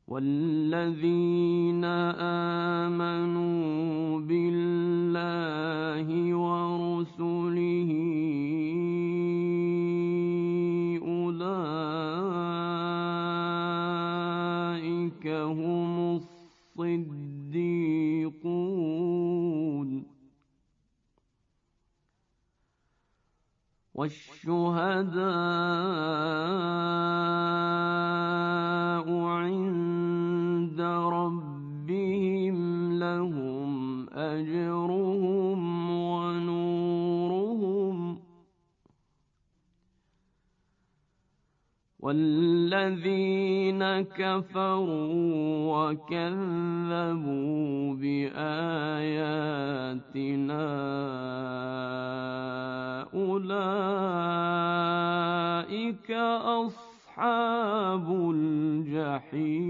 والذين آمنوا بالله ورسله أولئك هم الصديقون والشهداء عند ربهم لهم أجرهم ونورهم والذين كفروا وكذبوا بآياتنا أولئك أصحاب الجحيم